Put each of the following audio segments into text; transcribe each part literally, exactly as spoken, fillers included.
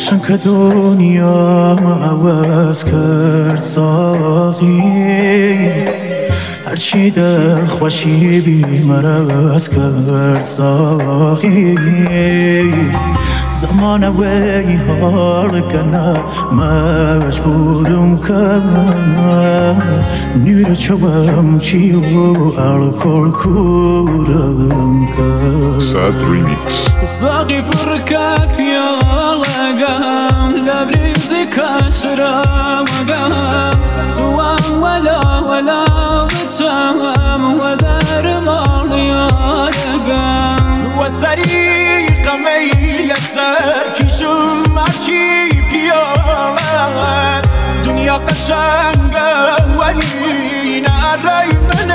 چون که دنیا عوض کرد ساقی، هرچی در خوشی بی مرز کرد ساقی. زمان وی حال کنه مجبورم کنه، نیر چوبم چی و الکل کورم کنه. سعد ریمیکس. ساقی برکه پیالگم لبریزی کشرمگم، توام ولا ولا بچم و در مالیارگم و سریق میل سر کشم هرچی پیامد. دنیا قشنگه ولی نرای من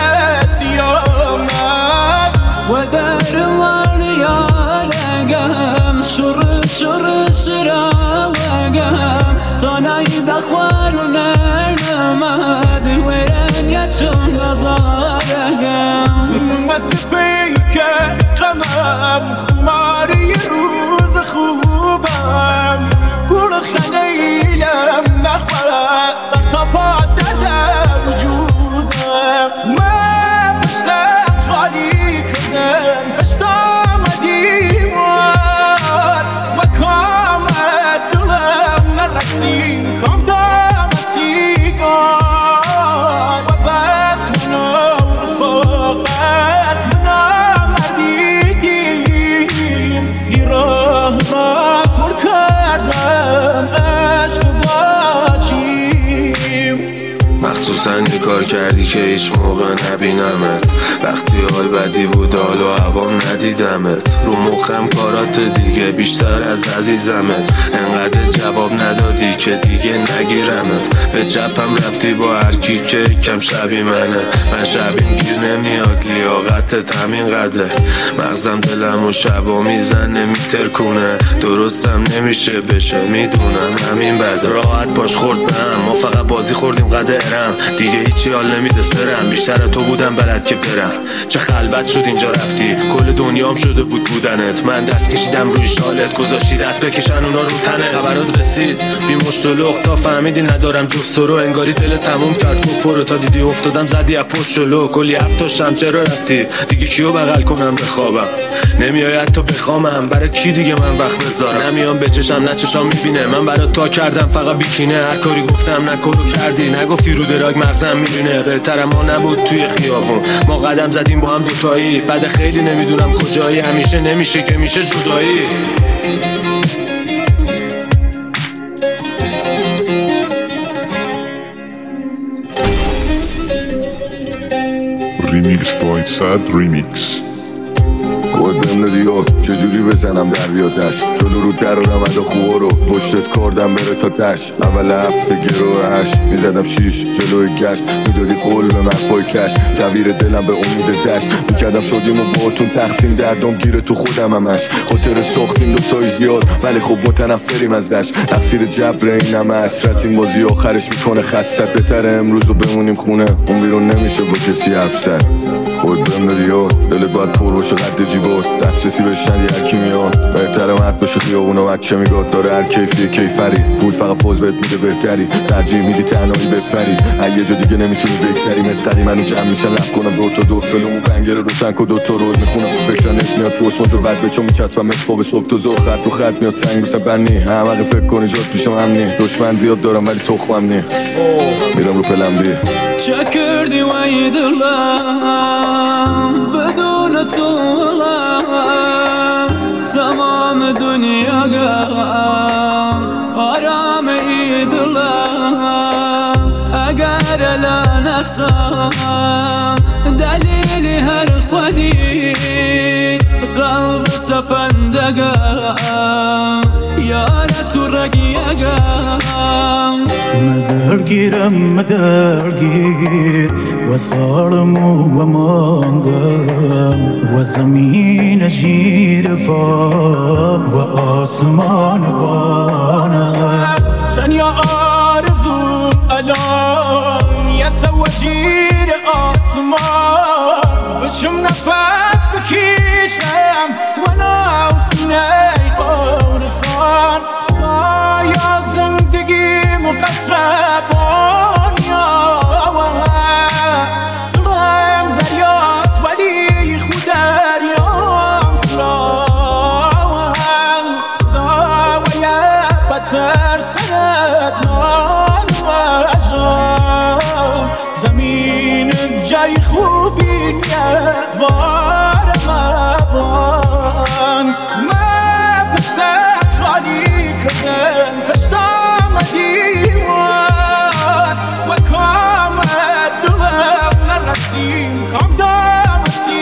سیامد و در مالیارگم شر شر شرمگم تا ناید خوار نرمد ویرن یا چون نزارگم. بس پیکه قمم خماری روز خوبم، گل خلیلم نخواه سر تا پا دردم وجودم. من پشتم خالی کنم پشتم دیوار و کامت دلم نرسی کام دام سیگار و بس منو رفاقت منو مردیدیم دی راه راست مر کردم عشق باچیم. مخصوصا یه کار کردی که هیچ موقع نبینمت، وقتی حال بدی بود حال و عوام ندیدمت. رو مخم کارات دیگه بیشتر از عزیزمت، انقدر جواب ندادی که دیگه نگیرمت. به جبم رفتی با هر کی که کم شبی منه، من شبیم گیر نمیاد لیاقتت همین قدره. مغزم دلم و شبا میزنه میترکونه، درستم نمیشه بشه میدونم همین بده. راحت باش خورد بهم، ما فقط بازی خوردیم قدرم، دیگه هیچی حال نمیده سرم. بیشتر تو بودم بلد که برم، چه خلوت شد اینجا رفتی، کل دنیام شده بود بودنت. من دست کشیدم روی شالت گذاشتی دست بکشن اونا رو تنه. خبرات رسید بی مشت و لخت تا فهمیدی ندارم جز تو رو، انگاری دل تموم کرد گفت تا دیدی افتادم زدی از پشت جلو. کلی هفتاشم چرا رفتی دیگه کیو بغل کنم بخوابم، نمیای تو بخوامم برای کی دیگه من وقت بذارم. نمیام به چشم نه چشام میبینه، من برات تا کردم فقط بیکینه. هر کاری گفتم نکارو کردی، نگفتی رو دراگ مغزم میرینه. بهتر ما نبود توی خیابون ما قدم زدیم با هم دوتایی، بعد خیلی نمیدونم کجایی، همیشه نمیشه که میشه جدایی. ریمیکس بای سعد ریمیکس. خود بهم ندیو چجوری بزنم در بیادش، جلو رو در رمد خوبا رو پشتت کردم بره تا دش. اول هفته گروهش میزدم شیش جلوی گشت، میدادی قول به مفای کش، کویر دلم به امید دشت. میکردم شدیم و باهاتون تقسیم دردم گیره تو خودم همش. خاطر ساختیم دوتایی زیاد ولی خب متنفریم ازش، تقصیر جبر این همه حسرت. این بازی آخرش میکنه خستت، بهتره امروز رو بمونیم خونه، اون بیرون نمیشه با کسی حرف زد. خود بهم ندیو دلت باید پر باشه قد جیبات، دسترسی بهش ندی هرکی میاد. بهتره مرد باشه خیابون و بچه میگاد داره هر کیفی کیفری. پول فقط فوز بهت میده بهتری، ترجیح میدی تنهایی بپری. اگه جا دیگه نمیتونی بگذری مسخری منو جمع میشن رفت کنم دور تا دور فلومو پنگره روشن کن دوتا روز میخونم و فکرانت میاد فورس مجو بد بچو میچسبم اسبا به صبح تو زور خط تو خط میاد سنگ بسن بنی. همه فکر کنی جات پیشم امنی، دشمن زیاد دارم ولی تخمم نی. میرم رو پلم بی چه کردی وای دلم بدون تو تمام دنیا گم آرام ای دلم. اگر الان اسم دلیلی هر خودی قلب تپندگم یار تو رگیگم. مدرگیرم مدرگیر و سالم و مانگم و زمین جیر با و آسمان بانم. تنیا آرزو الان یه سوا جیر آسمان، بچم نفس بکشم و ناو سینه خورسان. مصربانیا دلم دریاست ولی خود دریام سرام داویه بدتر سرد نان و اجام زمین جای خوبی نیه وارم ابان من پشتم خالی کردن پشتم دیوان و کامت دلم نرسیم کام دم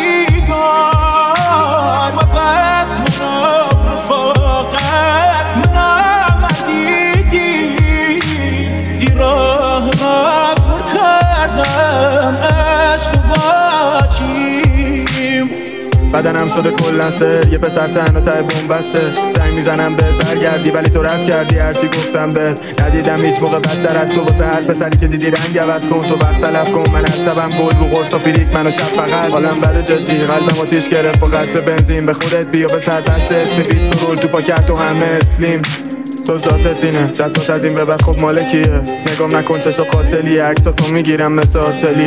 سیگار و بس منو رفاقت منم دیدی دی راه مزمور کردم عشق با چیم بدنم شده کلن سر یه پسر تنها ته بومبسته زنگ میزنم بهت برگردی ولی تو رد کردی هرچی گفتم بهت ندیدم هیچ موقع بدتر از تو واسه هر پسری که دیدی رنگ عوض کن تو وقت تلف کن من عصبم گل رو قرص و فریک منو شب فقط حالم بده جدی قلبم آتیش گرفت با قطر بنزین به خودت بیا به سر دست اسمی پیستول تو پاکت و همه اسلیم تو ذاتت اینه دستات از این به بعد خب مال کیه نگام نکن چشو قاتلیه عکساتو میگیرم مثل آتلیه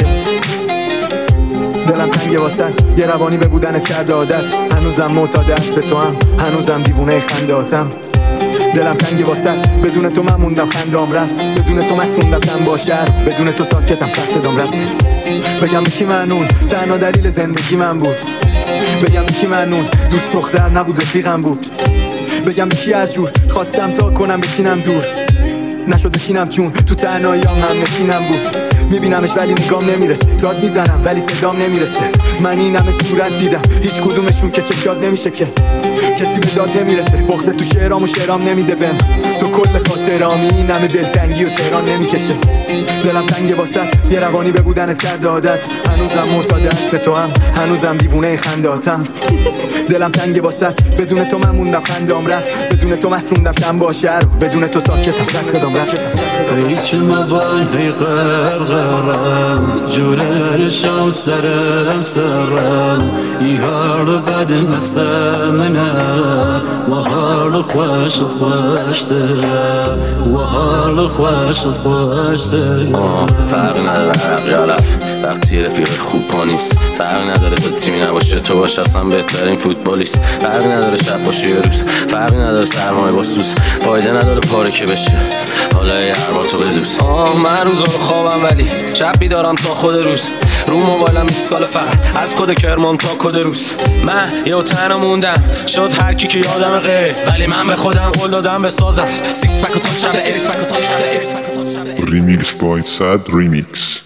دلم تنگه واسه یه روانی به بودنت کرده عادت هنوزم معتاد عطر تو هم هنوزم دیوونه خنداتم دلم تنگه واسه بدون تو من موندم خندام رفت بدون تو مسئوندم تن با شهر بدون تو ساکتم سر صدام رفت بگم به کی معنون تنها دلیل زندگی من بود بگم به کی معنون دوست دختر نبود رفیقم بود بگم به کی از جور خواستم تا کنم بشینم دور نشد بشینم چون تو تنهاییام هم نشینم بود میبینمش ولی نگام نمیرسه داد میزنم ولی صدام نمیرسه من این همه صورت دیدم هیچ کدومشون که چشاد نمیشه که کسی به داد نمیرسه بغض تو شعرام و شعرام نمیده بهم تو کل خاطرامی این همه دلتنگی و تهران نمیکشه دلم تنگه واسه یه روانی به بودنت کرده عادت هنوزم معتاد عطر تو هم هنوزم دیوونه خنداتم دلم تنگه واسه بدون تو من موندم خندام رفت بدون تو مسروندم شم با شهر بدون تو ساکتم سر صدام رفت هیچ مبان هی غرغرم جورشم سرم سرم ای حال بد مسمنه و حال خوشت خوشته و حال خوشت خوشته فرق نداره عرق یا رفت وقتی رفیق خوب پا نیست فرق نداره تو تیمی نباشه تو باشه اصلا بهترین فوتبالیست فرق نداره شب باشه یه روز فرق نداره سرمایه با سوز فایده نداره پاره که بشه حالا یه هر تو بدوز آه من روزا رو خوابم ولی شب بیدارم تا خود روز رو موبایلم ایسکال فقط از کد کرمان تا کد روز من یه تنها موندم شد هر کی که یادم غیر ولی من به خودم قول دادم بسازم سیکس پک و تا شب ایکس پک و تا شب Remix by Sad Remix.